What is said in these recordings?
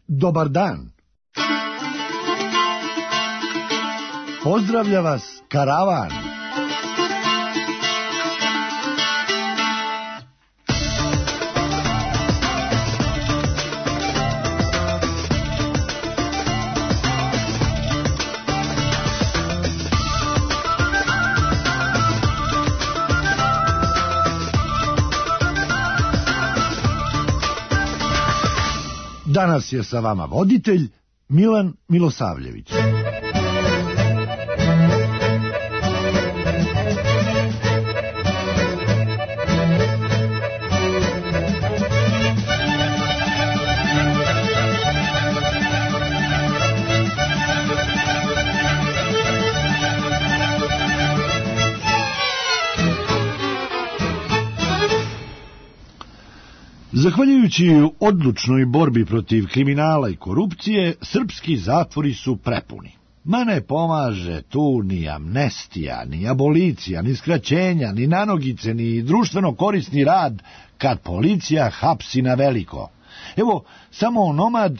Dobar dan. Pozdravlja vas karavan. Danas je sa vama voditelj Milan Milosavljević. Zahvaljujući odlučnoj borbi protiv kriminala i korupcije, srpski zatvori su prepuni. Ma ne pomaže tu ni amnestija, ni abolicija, ni skraćenja, ni nanogice, ni društveno korisni rad kad policija hapsi na veliko. Evo, samo onomad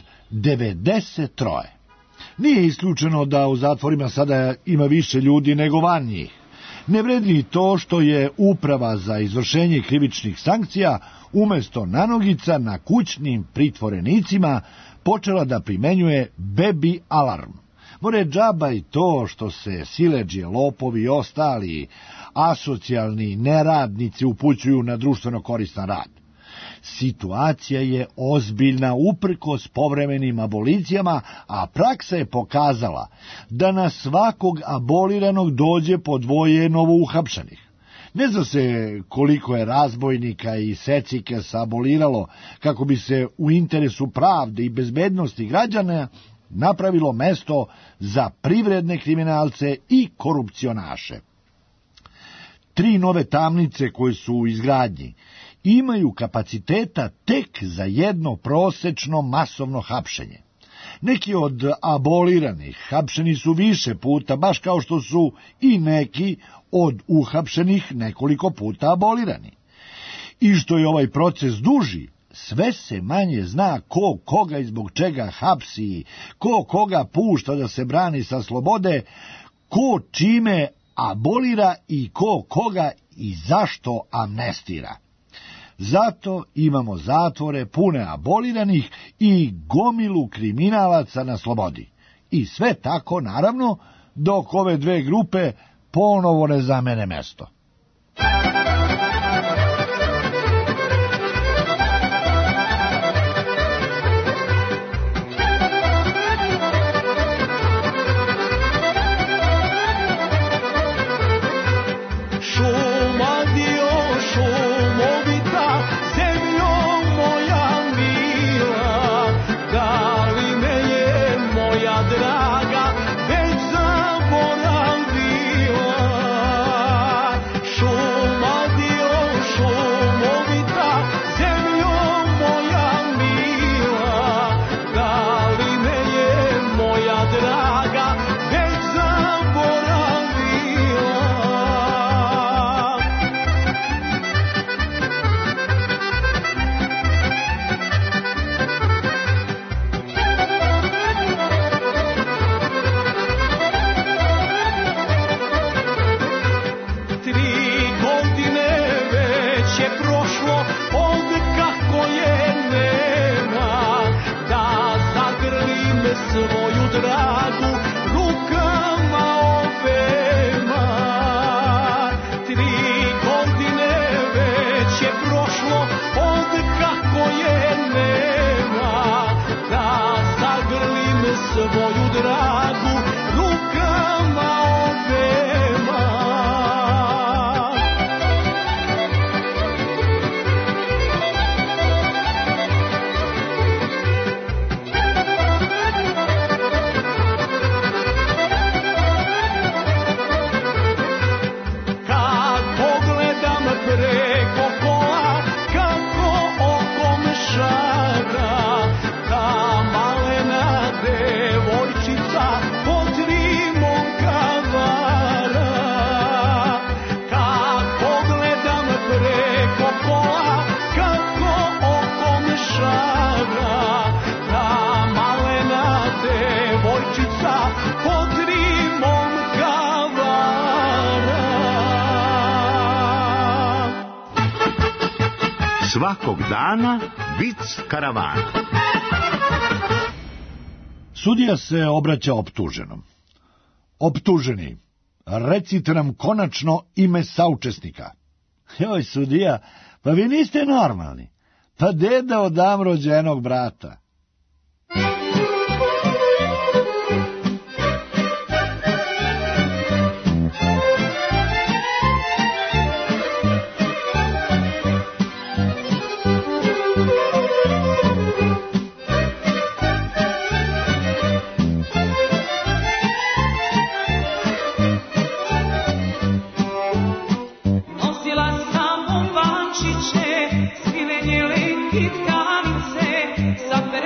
93. Nije isključeno da u zatvorima sada ima više ljudi nego van njih. Ne vredi to što je Uprava za izvršenje krivičnih sankcija umjesto nanogica na kućnim pritvorenicima počela da primenjuje baby alarm. More džaba i to što se siledžije, lopovi i ostali asocijalni neradnici upućuju na društveno koristan rad. Situacija je ozbiljna uprkos povremenim abolicijama, a praksa je pokazala da na svakog aboliranog dođe po dvoje novouhapšenih. Ne zna se koliko je razbojnika i secikesa aboliralo kako bi se u interesu pravde i bezbednosti građana napravilo mesto za privredne kriminalce i korupcionaše. 3 nove tamnice koje su u izgradnji imaju kapaciteta tek za jedno prosečno masovno hapšenje. Neki od aboliranih hapšeni su više puta, baš kao što su i neki od uhapšenih nekoliko puta abolirani. I što je ovaj proces duži, sve se manje zna ko koga i zbog čega hapsi, ko koga pušta da se brani sa slobode, ko čime abolira i ko koga i zašto amnestira. Zato imamo zatvore pune aboliranih i gomilu kriminalaca na slobodi. I sve tako, naravno, dok ove dve grupe ponovo ne zamene mesto. po 3 momka vara. Svakog dana vic karavana. Sudija se obraća optuženom. Optuženi, recite nam konačno ime saučesnika. Joj, sudija, pa vi niste normalni. Pa deda odam rođenog brata. Saper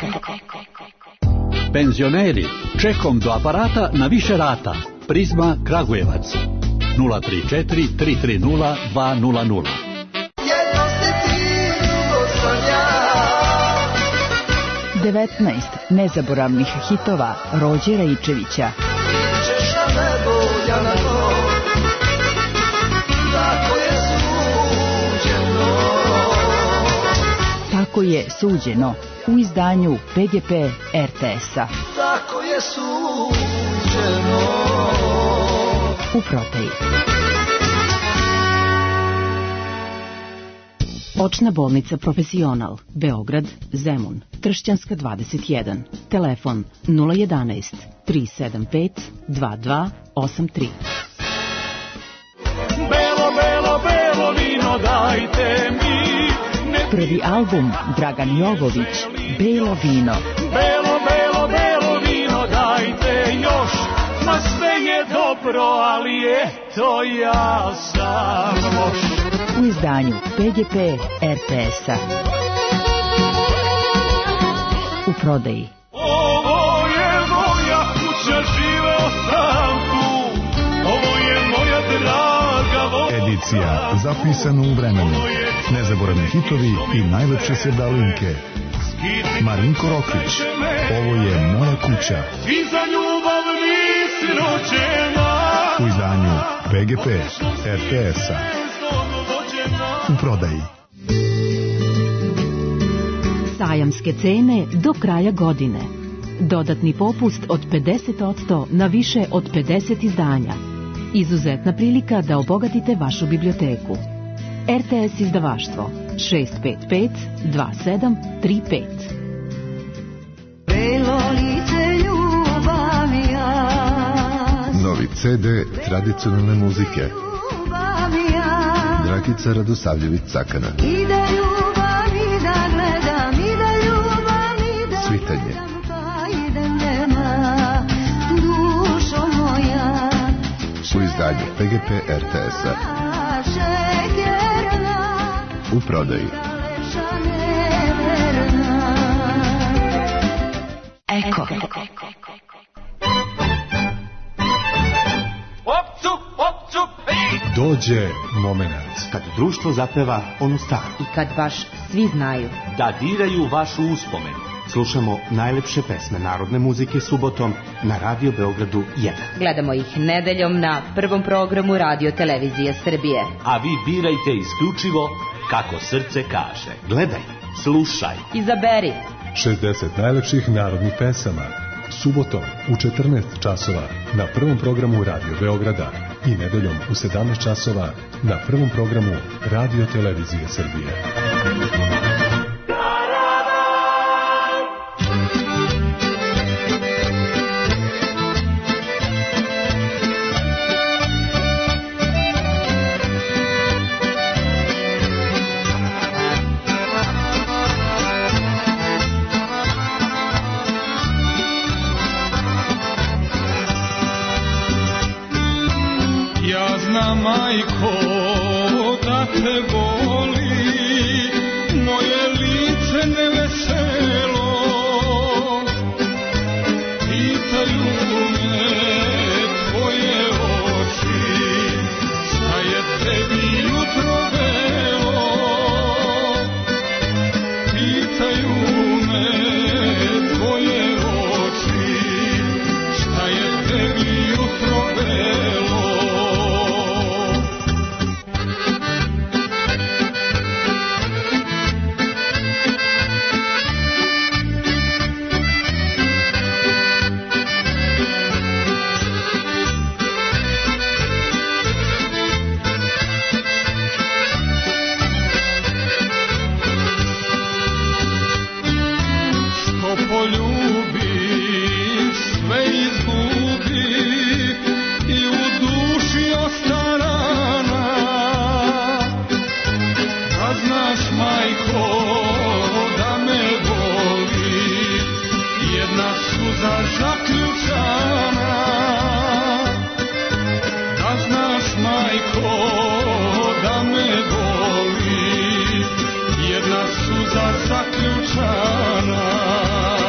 Penzioneri, čekom do aparata na više rata. Prizma Kragujevac 034 330 200. Jedno si ti, drugo sam ja. 19 nezaboravnih hitova Rođe Rajičevića. Češ na nebo, ja na to. Tako je suđeno. Tako je suđeno u izdanju PGP RTS-a. Tako je suđeno. U prodaji. Očna bolnica Profesional, Beograd, Zemun, Tršćanska 21, telefon 011 375 2283. Belo, belo, belo vino dajte mi. Prvi album Dragan Jovović, Belo vino. Belo, belo, belo vino dajte još. Ma sve je dobro, ali eto ja sam loš. U izdanju PGP RTS-a. U prodaji. Ovo je moja kuća, živeo sam tu. Ovo je moja draga voda. Edicija zapisana u vremenu. Nezaboravni hitovi i najlepše sevdalinke. Marinko Rokvić. Ovo je moja kuća. I za ljubav nisi rođena. U izdanju PGP RTS-a. U prodaji. Sajamske cene do kraja godine. Dodatni popust od 50% na više od 50 izdanja. Izuzetna prilika da obogatite vašu biblioteku. RTS izdavaštvo 655 2735. Belo lice ljubav ja. Novi CD tradicionalne muzike. Dragica Radosavljević-Cakana. I da ljubav i da gledam, i da ljubav i da Svitanje. pa idem nema, dušo moja. U izdanju PGP RTS-a. Šekerna, U prodaji. leša neverna. Eko. Opcu, opcu, hej! Dođe moment. Kad društvo zapeva onu staru, I kad baš svi znaju. da diraju vašu uspomenu. Slušamo najlepše pesme narodne muzike subotom na Radio Beogradu 1. Gledamo ih nedeljom na prvom programu Radio Televizije Srbije. A vi birajte isključivo kako srce kaže. Gledaj, slušaj. Izaberi. 60 najlepših narodnih pesama. Subotom u 14 časova na prvom programu Radio Beograda i nedeljom u 17 časova na prvom programu Radio Televizije Srbije. Ja znam, majko, da te boli moje lice neveselo. Pitaju me tvoje oči, šta je tebi jutro belo. Pitaju me tvoje oči, šta je tebi jutro belo. Što poljubim, sve izgubi i u duši osta rana. A znaš, majko, da me boli jedna suza zaključana. A znaš, majko, da me boli jedna suza zaključana.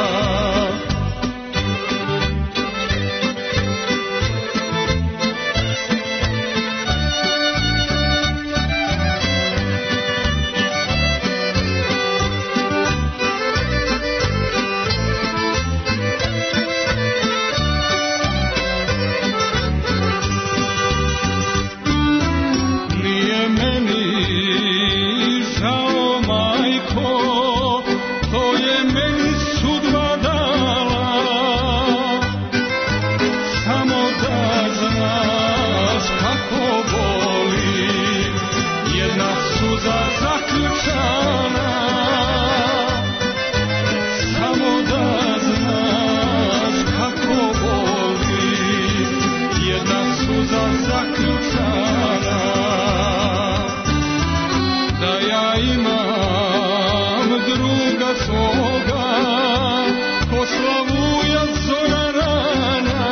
svoga, ko slavuja zora rana,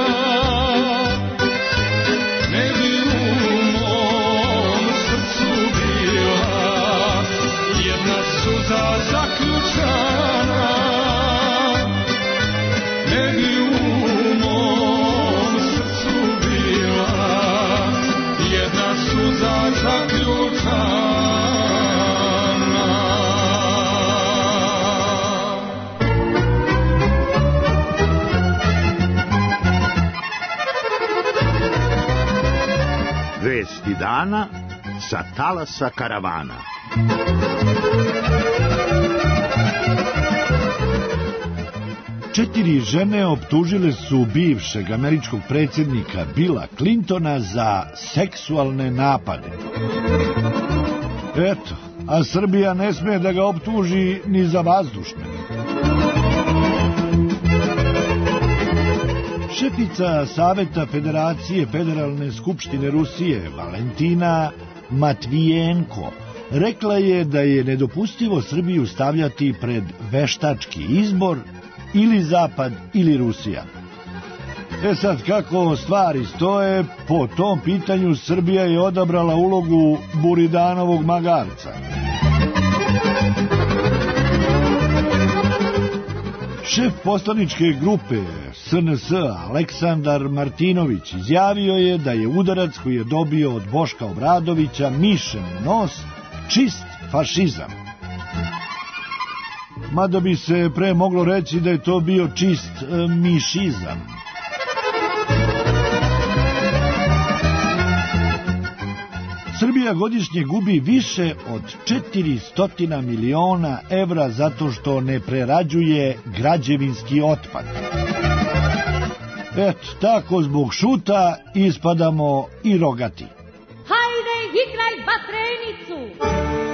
ne bi u mom srcu bila jedna suza zaključana, ne bi u mom srcu bila jedna suza zaključana. Vesti dana sa talasa karavana. Četiri žene optužile su bivšeg američkog predsjednika Billa Clintona za seksualne napade. Eto, a Srbija ne smije da ga optuži ni za vazdušne. Šefica Saveta Federacije Federalne skupštine Rusije Valentina Matvijenko rekla je da je nedopustivo Srbiju stavljati pred veštački izbor ili Zapad ili Rusija. Sad kako stvari stoje, po tom pitanju Srbija je odabrala ulogu Buridanovog magarca. Šef poslaničke grupe SNS Aleksandar Martinović izjavio je da je udarac koji je dobio od Boška Obradovića mišem nos čist fašizam. Mada bi se pre moglo reći da je to bio čist mišizam. Srbija godišnje gubi više od 400 miliona evra zato što ne prerađuje građevinski otpad. Eto, tako zbog šuta ispadamo i rogati. Hajde, igraj vatrenicu!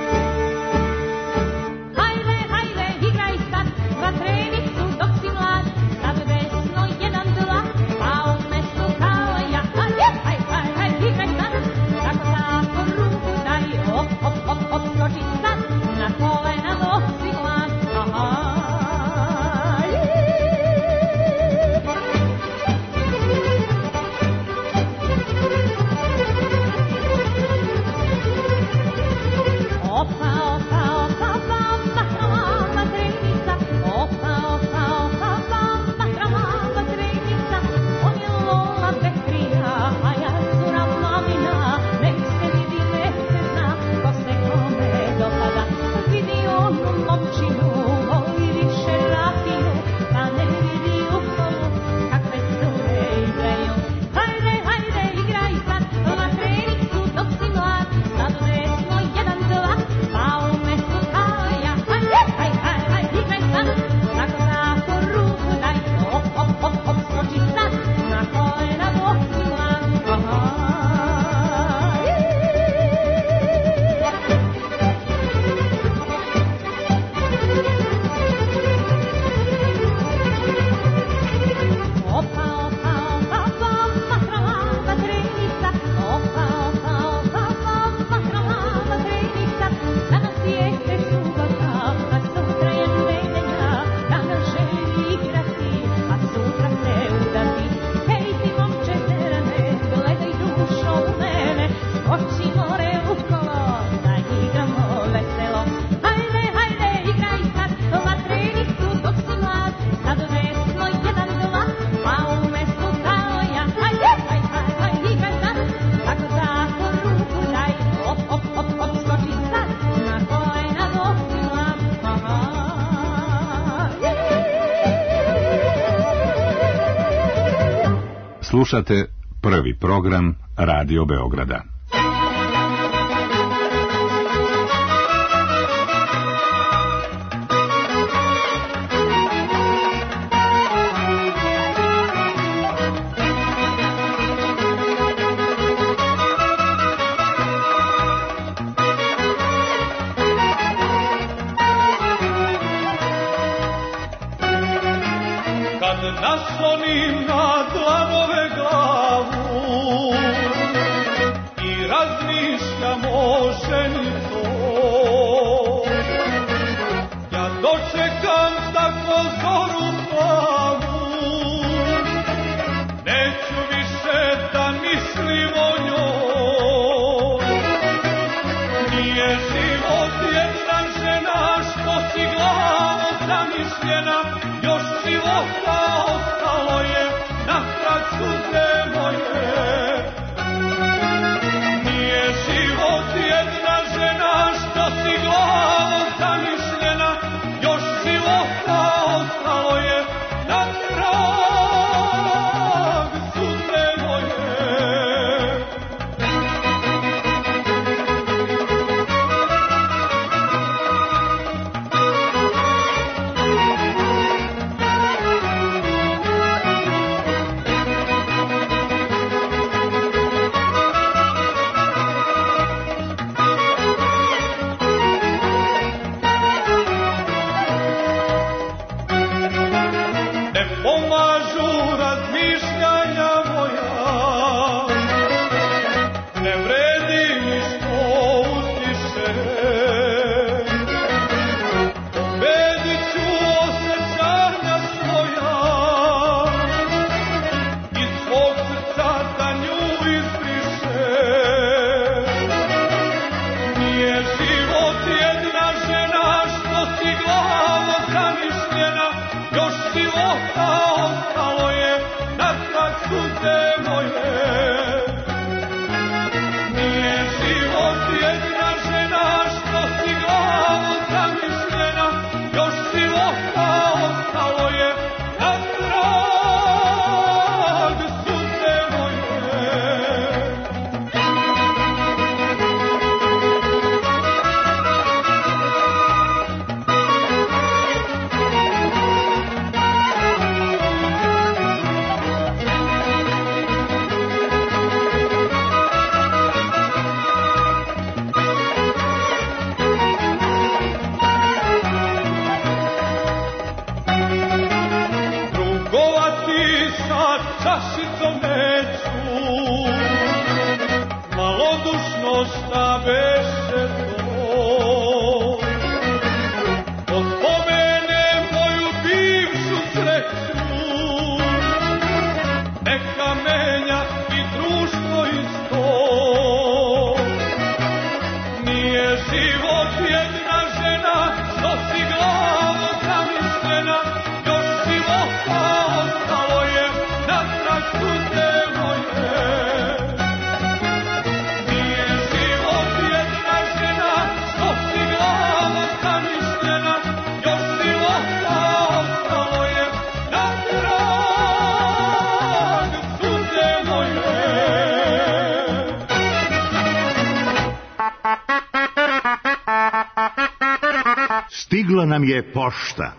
Hajde, hajde, igraj sad vatrenicu dok si mlad. Sad desno, jedan, dva, a u mestu kao ja. Hajde, igraj sad, tako ruku daj. Op, op, op, op, skoči sad, na kolena dok si mlad. Slušate prvi program Radio Beograda. Kad naslonim na dlanove glavu i razmišljam o ženi tvoj, ja dočekam tako zoru plavu. Neću više da mislim o njoj. Nije život jedna žena što si glavom zamišljena, još života ostalo je na trag suze moje. Nije život jedna žena što si glavom zamišljena, još života ostalo je na trag suze moje. Ne pomažu razmišljanja moja, ne vredi ništa uzdiše. Pobedit ću osjećanja svoja i svog srca da nju izbriše. Nije život jedna žena što si glavom zamišljena, još života ostalo je na trag suze moje. Nije život jedna žena što si glavom zamišljena, još života ostalo je na trag suze moje. Drugovati sa čašicom neću, malodušno šta beše to. Odpomene moju bivšu sreću, neka menja i društvo isto. Nije život jedna žena što si glavom zamišljena, još života ostalo je na trag suze moje. Nije život jedna žena što si glavom zamišljena, još života ostalo je na trag suze moje. Stigla nam je pošta.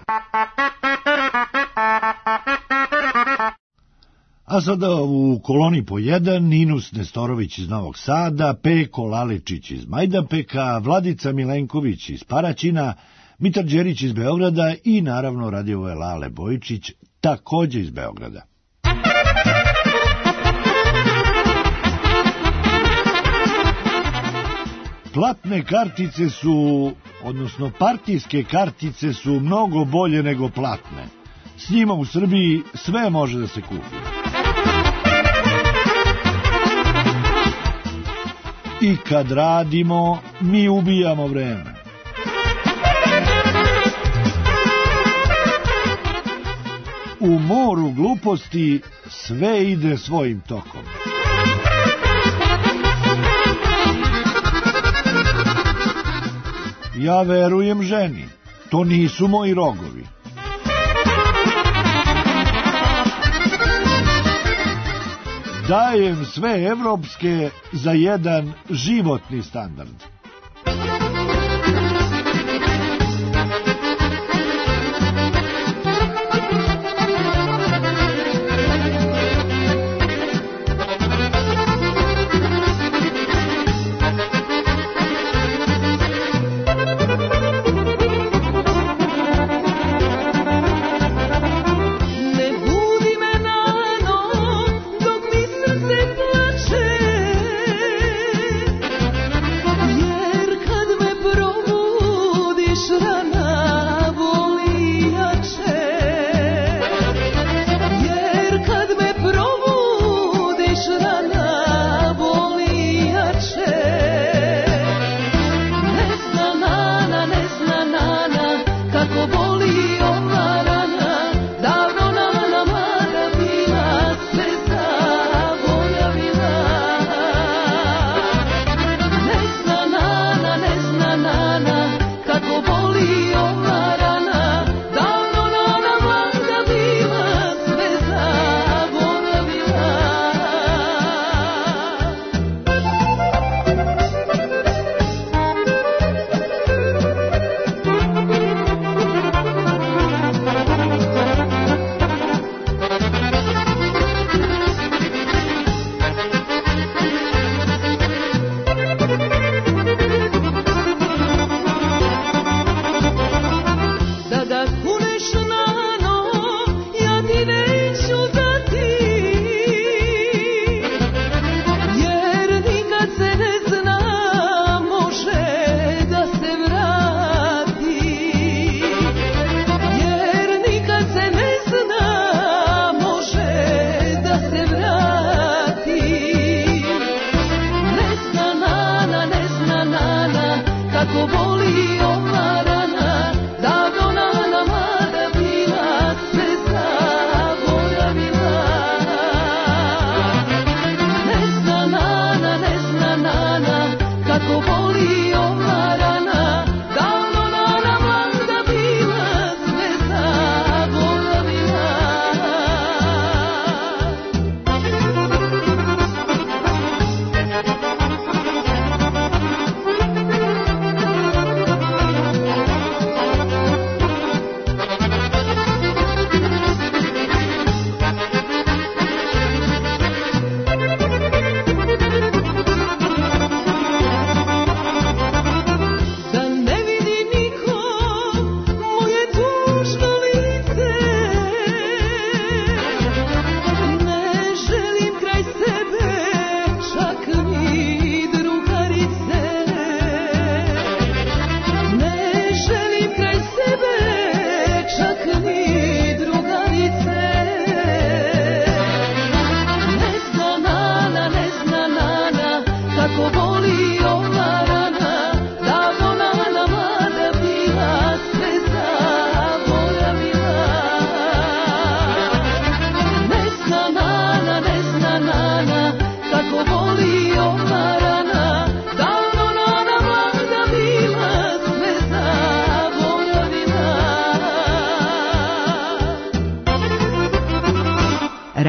A sada u koloni po 1 Ninus Nestorović iz Novog Sada, Peko Laličić iz Majdanpeka, Vladica Milenković iz Paraćina, Mitar Đerić iz Beograda i naravno Radivoje Lale Bojičić, takođe iz Beograda. Platne kartice su, odnosno partijske kartice su mnogo bolje nego platne. S njima u Srbiji sve može da se kupi. I kad radimo, mi ubijamo vreme. U moru gluposti sve ide svojim tokom. Ja verujem ženi, to nisu moji rogovi. Dajem sve evropske za jedan životni standard. Yeah.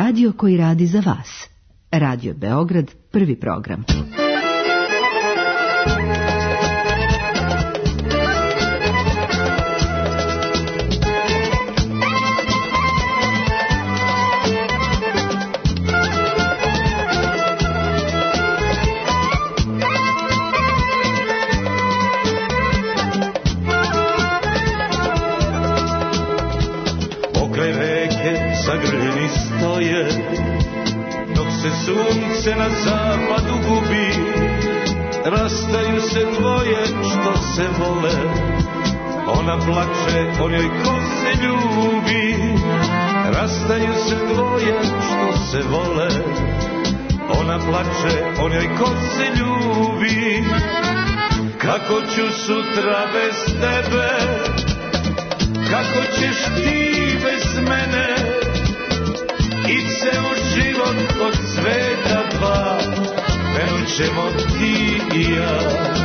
Radio koji radi za vas. Radio Beograd, prvi program. Sunce na zapadu gubi, rastaju se dvoje što se vole. Ona plače, on joj ko se ljubi. Rastaju se dvoje što se vole. Ona plače, on joj ko se ljubi. Kako ću sutra bez tebe, kako ćeš ti bez mene, i ceo život od sveta dva, venućemo ti i ja.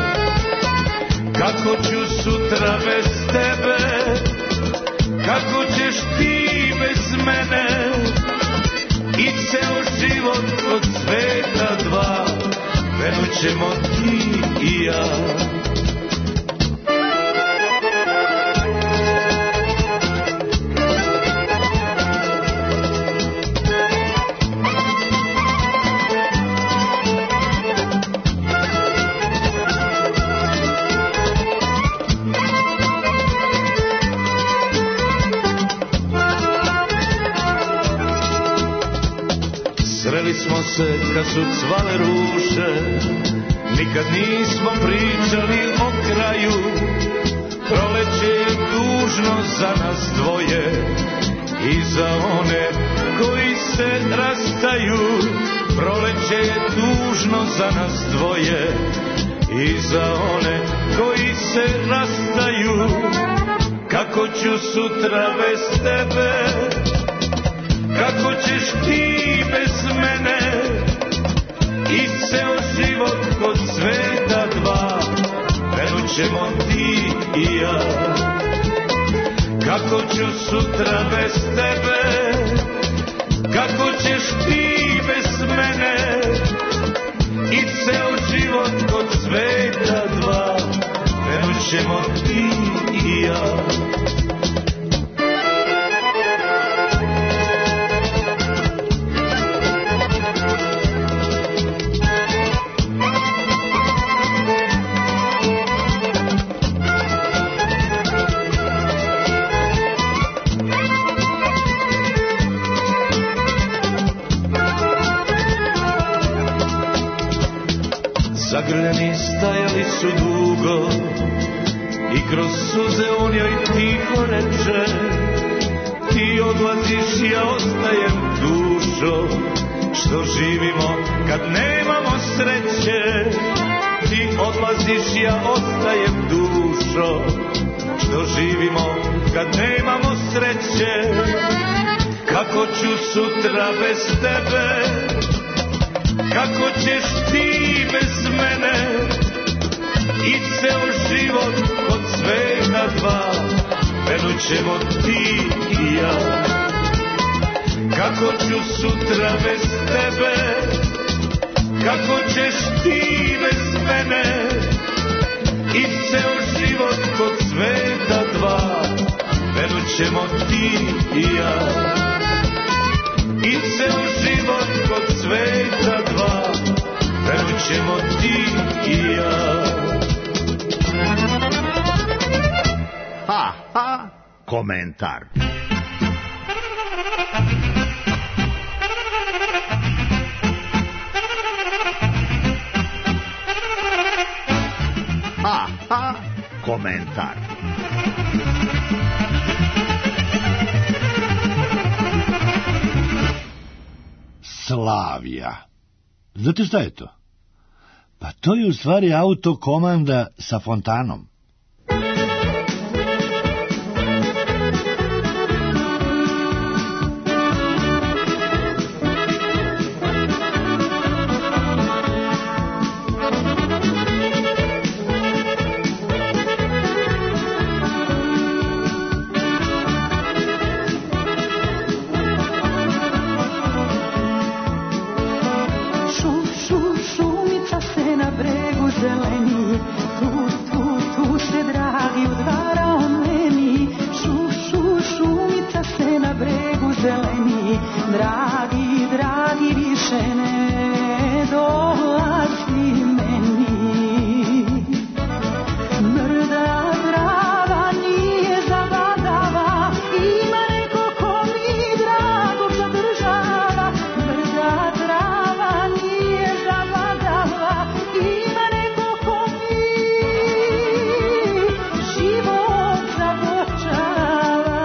Kako ću sutra bez tebe, kako ćeš ti bez mene, i ceo život od sveta dva, venućemo ti i ja. Sreli smo se kad su cvale ruže, nikad nismo pričali o kraju. Proleće je tužno za nas dvoje i za one koji se rastaju. Proleće je tužno za nas dvoje i za one koji se rastaju. Kako ću sutra bez tebe, kako ćeš ti bez mene, i ceo život kod sveta dva, venućemo ti i ja. Kako ću sutra bez tebe, kako ćeš ti bez mene, i ceo život kod sveta dva, venućemo ti i ja. Zagrljeni stajali su dugo i kroz suze on joj tiho reče: ti odlaziš, ja ostajem, dušo, što živimo kad nemamo sreće. Ti odlaziš, ja ostajem, dušo, što živimo kad nemamo sreće. Kako ću sutra bez tebe, kako ćeš ti bez mene, i ceo život od sveta dva, venućemo ti i ja. Kako ću sutra bez tebe, kako ćeš ti bez mene, i ceo život od sveta dva, venućemo ti i ja. I ceo život kod sveta dva, venućemo ti i ja. Ha, ha, komentar. Ha, ha, komentar. Slavija. Znate šta je to? Pa to je u stvari autokomanda sa fontanom. dragi, dragi, više ne dolazi meni. Mrda trava nije zabadava, ima neko ko mi drago zadržava. Mrda trava nije zabadava, ima neko ko mi život zabočava.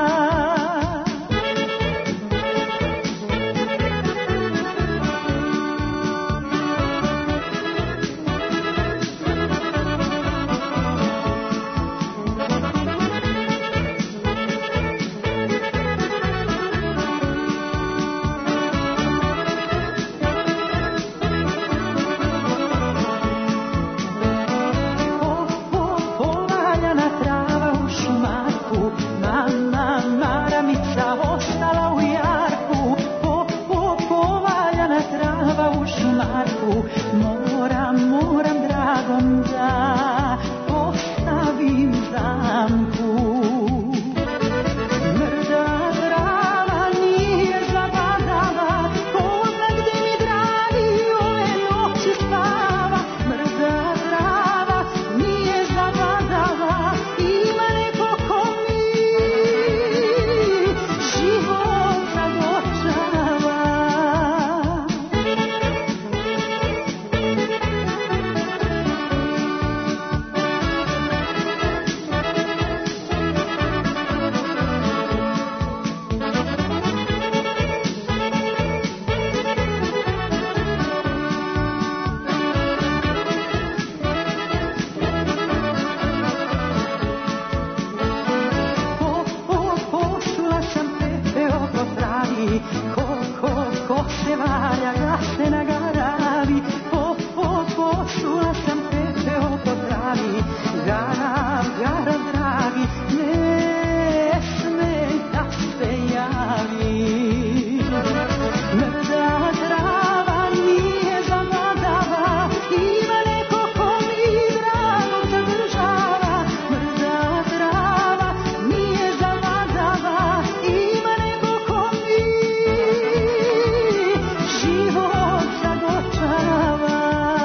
Povaljana trava u šumarku, mama maramica ostala u jarku. Povaljana trava u šumarku, moram dragom da ostavim zamku. Mrda trava nije zabadava, ko zna gde mi dragi ove noći spava. Mrda trava nije zabadava, ima neko ko mi život zabočava. Pošla sam pepeo po travi, ko se valja gasne na garavi. Pošla sam pepeo po travi, garav dragi, ne sme da se javi. Mrda trava nije zabadava, ima neko ko mi drago zadržava. Mrda trava nije zabadava, ima neko ko mi život zabočava.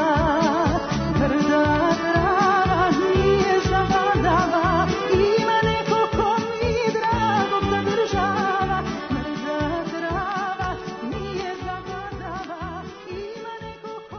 Mrda trava nije zabadava, ima neko ko mi drago zadržava. Mrda trava nije zabadava, ima neko ko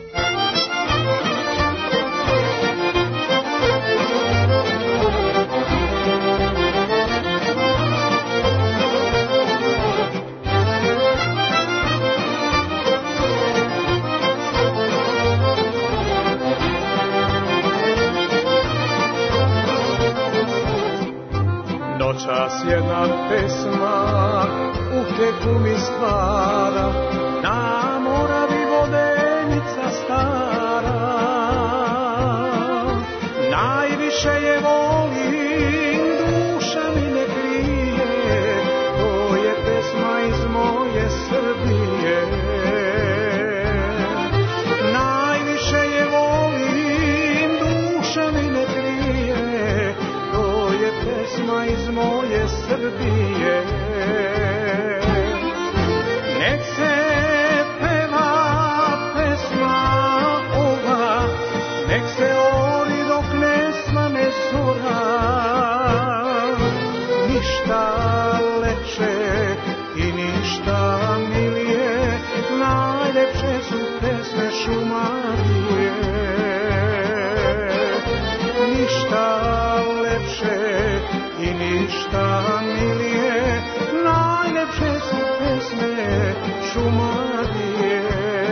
Noćas jedna pesma u teku mi stvara, na Moravi vodenica stara. Najviše je volim, duša mi ne krije, to je pesma iz moje Srbije. Najviše je volim, duša mi ne krije, to je pesma iz moje Srbije. Nek se peva pesma ova, nek se ori dok ne svane zora. Ništa lepše i ništa milije, najlepše su pesme Šumadije. Ništa lepše i ništa milije, najlepše su pesme Šumadije.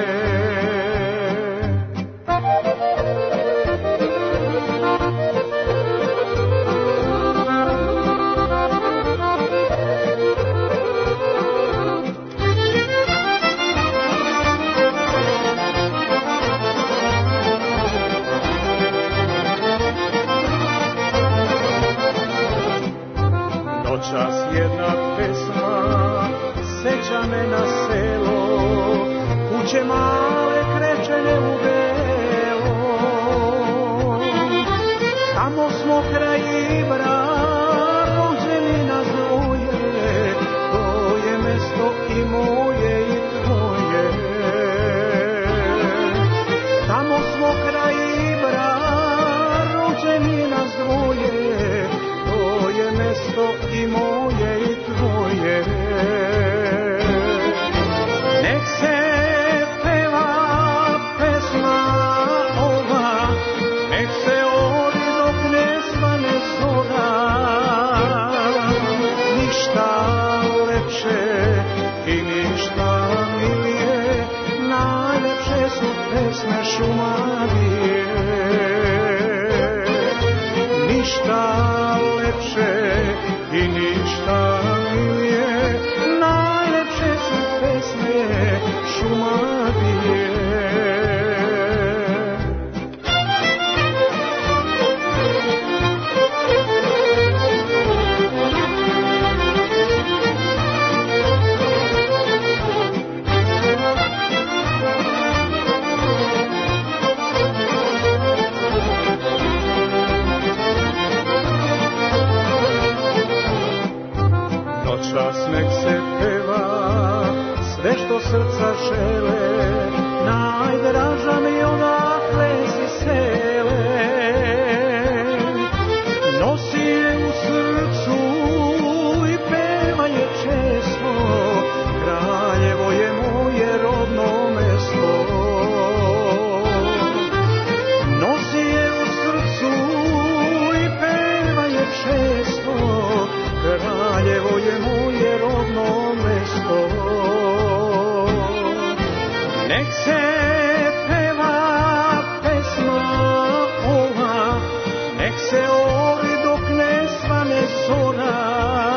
Noćas jedna pesma seća me na selo, kuće male krečene u belo. Tamo smo kraj Ibra, rođeni na Zuje, to je mesto i more. ništa milije, najlepše su pesme Šumadije. Noćas nek se peva sve što srca žele, najdraža mi odakle si sele. Nosi je u srcu i peva je često, Kraljevo je moje rodno mesto. Nosi je u srcu i peva je često, Kraljevo je moje rodno mesto. Nek se peva pesma ova, nek se ori dok ne svane zora.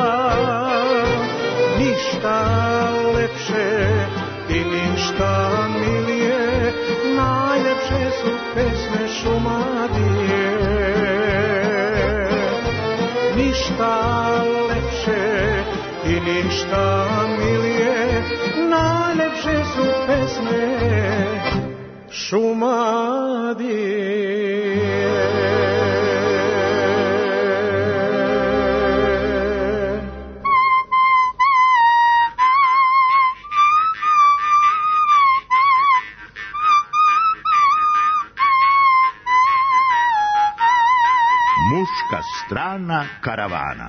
Ništa lepše i ništa milije, najlepše su pesme Šumadije. Ništa lepše i ništa milije, najlepše su pesme Šumadije. Muška strana karavana.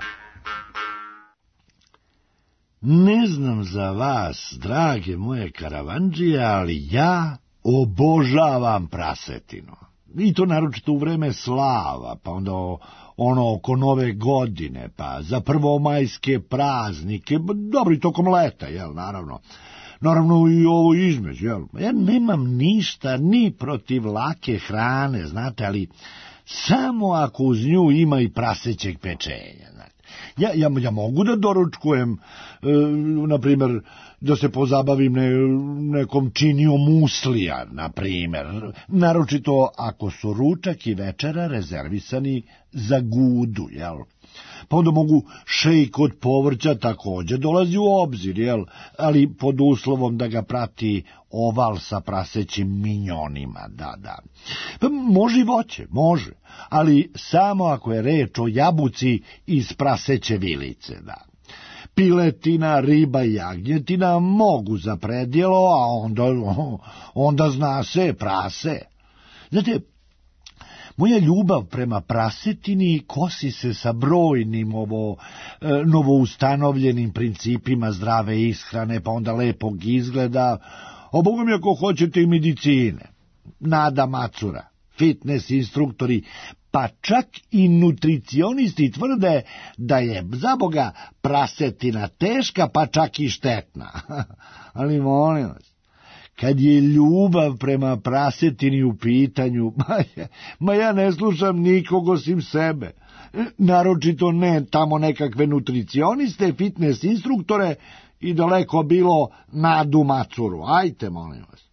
Ne znam za vas, drage moje karavandžije, ali ja obožavam prasetinu. I to naročito u vreme slava, pa onda ono oko Nove godine, pa za prvomajske praznike, dobro i tokom leta, jel, naravno. Naravno i ovo između, jel. Ja nemam ništa ni protiv lake hrane, znate, ali samo ako uz nju ima i prasećeg pečenja, znate. Ja mogu da doručkujem, na primjer, da se pozabavim nekom činijom muslija, na primjer, naročito ako su ručak i večera rezervisani za gudu, jel? Pa onda mogu šejk od povrća, također dolazi u obzir, jel? Ali pod uslovom da ga prati oval sa prasećim minjonima, da. Pa može i voće, može, ali samo ako je reč o jabuci iz praseće vilice, da. Piletina, riba i jagnjetina mogu za predjelo, a onda zna se prase. Znate, moja ljubav prema prasetini kosi se sa brojnim novoustanovljenim principima zdrave ishrane, pa onda lepog izgleda, a Boga mi ako hoćete i medicine. Nada Macura, fitness instruktori, pa čak i nutricionisti tvrde da je za Boga prasetina teška, pa čak i štetna. Ali molim vas, kad je ljubav prema prasetini u pitanju, ja ne slušam nikog osim sebe. Naročito ne tamo nekakve nutricioniste, fitness instruktore i daleko bilo Nadu Macuru. Ajte, molim vas.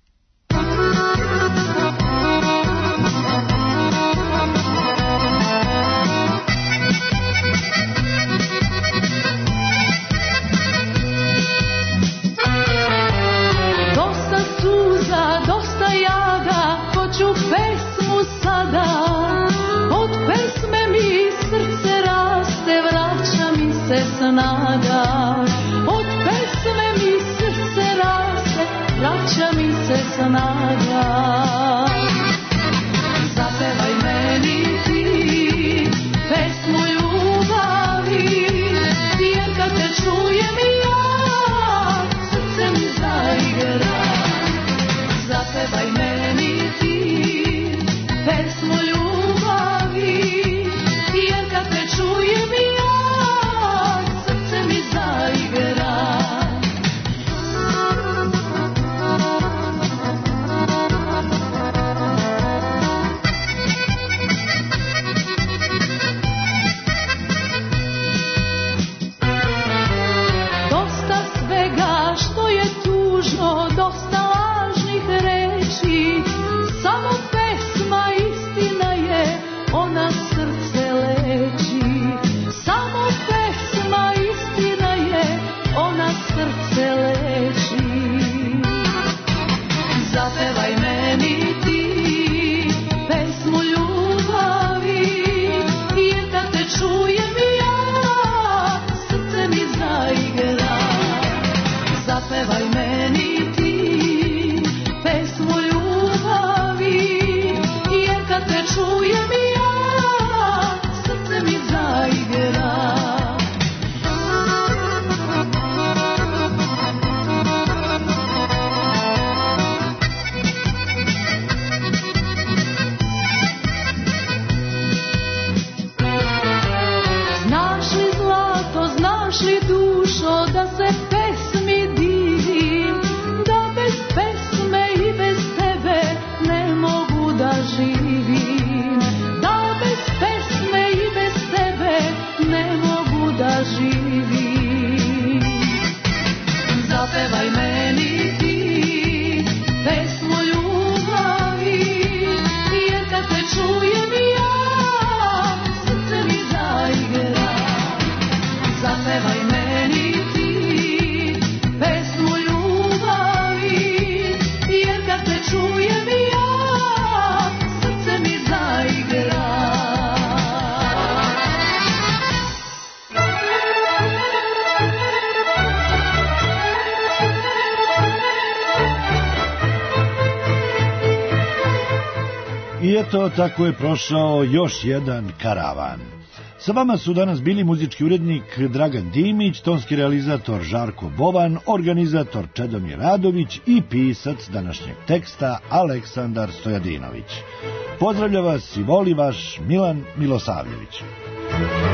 Snaga, od pesme mi srce raste, vraća mi se snaga. Zapevaj meni ti pesmu ljubavi, jer kad te čujem ja, srce mi zaigra. Zapevaj meni ti pesmu ljubavi, jer kad te čujem ja, li dušo da se pesmi divim, da bez pesme i bez tebe ne mogu da živim, da bez pesme i bez tebe ne mogu da živim. Zapevaj meni ti pesmu ljubavi, jer kad te čujem ja, srce mi zaigra. Zapevaj meni ti pesmu ljubavi, jer kad te čujem ja, srce mi zaigra. I eto, tako je prošao još jedan karavan. Sa vama su danas bili muzički urednik Dragan Dimić, tonski realizator Žarko Bovan, organizator Čedomir Radović i pisac današnjeg teksta Aleksandar Stojadinović. Pozdravlja vas i voli vaš Milan Milosavljević.